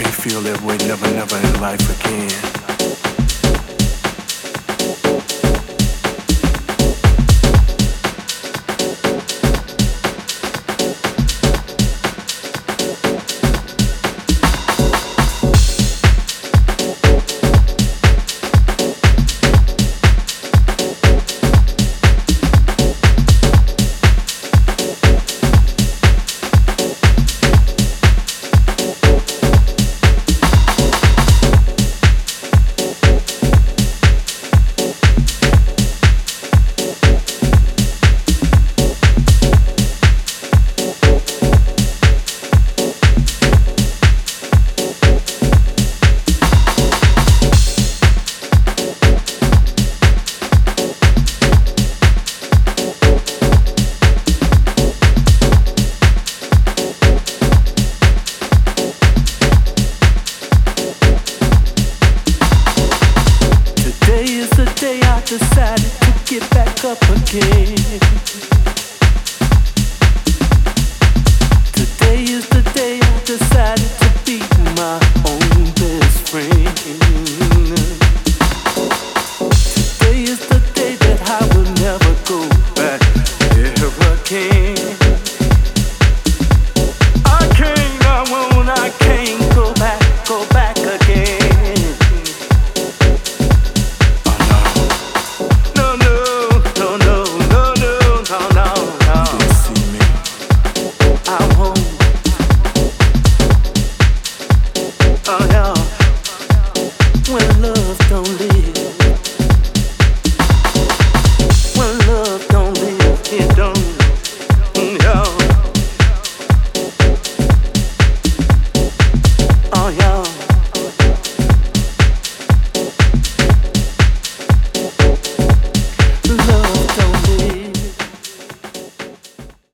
can't feel that way never, never in life again. Decided to get back up again. Today is the day I decided to be my own best friend. Today is the day that I will never go back ever again. I can't go back again. Oh, yeah.